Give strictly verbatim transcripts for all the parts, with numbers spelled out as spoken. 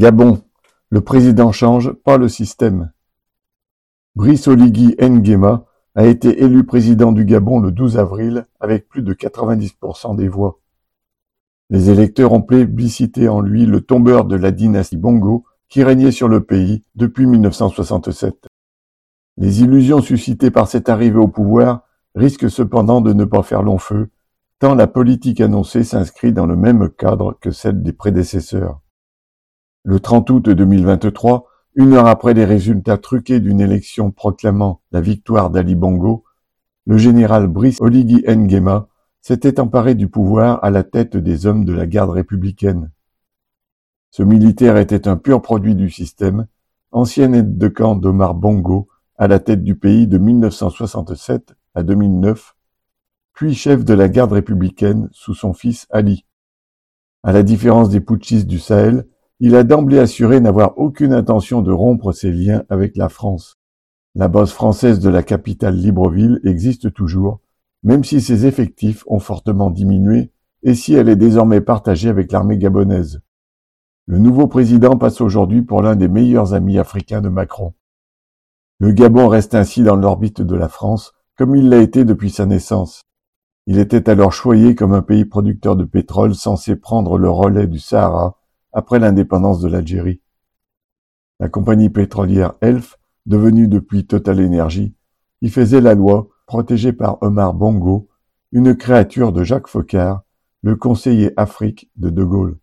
Gabon, le président change, pas le système. Brice Oligui Nguema a été élu président du Gabon le douze avril avec plus de quatre-vingt-dix pour cent des voix. Les électeurs ont plébiscité en lui le tombeur de la dynastie Bongo qui régnait sur le pays depuis mille neuf cent soixante-sept. Les illusions suscitées par cette arrivée au pouvoir risquent cependant de ne pas faire long feu, tant la politique annoncée s'inscrit dans le même cadre que celle des prédécesseurs. Le trente août deux mille vingt-trois, une heure après les résultats truqués d'une élection proclamant la victoire d'Ali Bongo, le général Brice Oligui Nguema s'était emparé du pouvoir à la tête des hommes de la garde républicaine. Ce militaire était un pur produit du système, ancien aide de camp d'Omar Bongo à la tête du pays de mille neuf cent soixante-sept à deux mille neuf, puis chef de la garde républicaine sous son fils Ali. À la différence des putschistes du Sahel, il a d'emblée assuré n'avoir aucune intention de rompre ses liens avec la France. La base française de la capitale Libreville existe toujours, même si ses effectifs ont fortement diminué et si elle est désormais partagée avec l'armée gabonaise. Le nouveau président passe aujourd'hui pour l'un des meilleurs amis africains de Macron. Le Gabon reste ainsi dans l'orbite de la France, comme il l'a été depuis sa naissance. Il était alors choyé comme un pays producteur de pétrole censé prendre le relais du Sahara après l'indépendance de l'Algérie. La compagnie pétrolière Elf, devenue depuis Total Energy, y faisait la loi, protégée par Omar Bongo, une créature de Jacques Foccart, le conseiller Afrique de De Gaulle.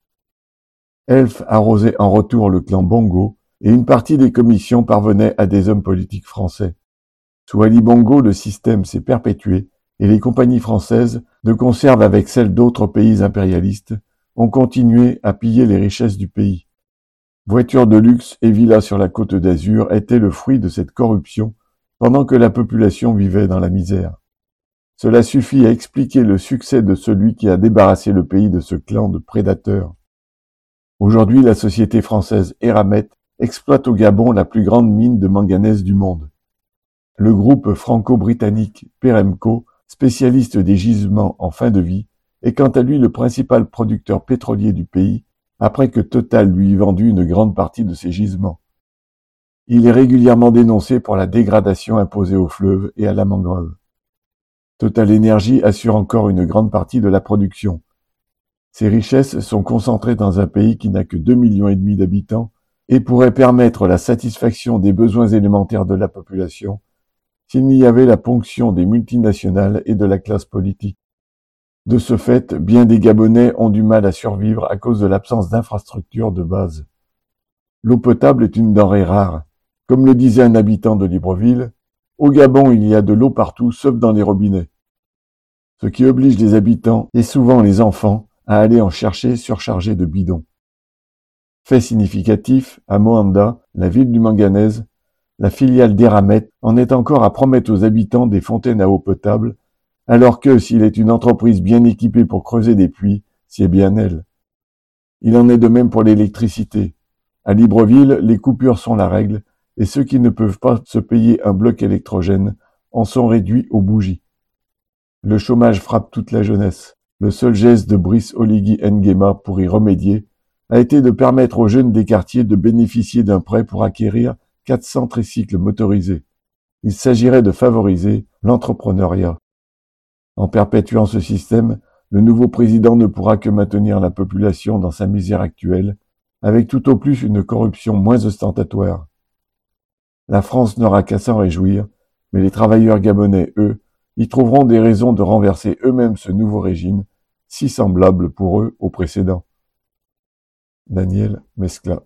Elf arrosait en retour le clan Bongo, et une partie des commissions parvenait à des hommes politiques français. Sous Ali Bongo, le système s'est perpétué, et les compagnies françaises, de conserve avec celles d'autres pays impérialistes, ont continué à piller les richesses du pays. Voitures de luxe et villas sur la Côte d'Azur étaient le fruit de cette corruption, pendant que la population vivait dans la misère. Cela suffit à expliquer le succès de celui qui a débarrassé le pays de ce clan de prédateurs. Aujourd'hui, la société française Eramet exploite au Gabon la plus grande mine de manganèse du monde. Le groupe franco-britannique Peremco, spécialiste des gisements en fin de vie, est quant à lui le principal producteur pétrolier du pays, après que Total lui ait vendu une grande partie de ses gisements. Il est régulièrement dénoncé pour la dégradation imposée au fleuve et à la mangrove. Total Energy assure encore une grande partie de la production. Ces richesses sont concentrées dans un pays qui n'a que deux millions et demi d'habitants et pourrait permettre la satisfaction des besoins élémentaires de la population s'il n'y avait la ponction des multinationales et de la classe politique. De ce fait, bien des Gabonais ont du mal à survivre à cause de l'absence d'infrastructures de base. L'eau potable est une denrée rare. Comme le disait un habitant de Libreville, au Gabon il y a de l'eau partout sauf dans les robinets. Ce qui oblige les habitants, et souvent les enfants, à aller en chercher surchargés de bidons. Fait significatif, à Moanda, la ville du manganèse, la filiale d'Eramet en est encore à promettre aux habitants des fontaines à eau potable, alors que, s'il est une entreprise bien équipée pour creuser des puits, c'est bien elle. Il en est de même pour l'électricité. À Libreville, les coupures sont la règle, et ceux qui ne peuvent pas se payer un bloc électrogène en sont réduits aux bougies. Le chômage frappe toute la jeunesse. Le seul geste de Brice Oligui Nguema pour y remédier a été de permettre aux jeunes des quartiers de bénéficier d'un prêt pour acquérir quatre cents tricycles motorisés. Il s'agirait de favoriser l'entrepreneuriat. En perpétuant ce système, le nouveau président ne pourra que maintenir la population dans sa misère actuelle, avec tout au plus une corruption moins ostentatoire. La France n'aura qu'à s'en réjouir, mais les travailleurs gabonais, eux, y trouveront des raisons de renverser eux-mêmes ce nouveau régime, si semblable pour eux au précédent. Daniel Mescla.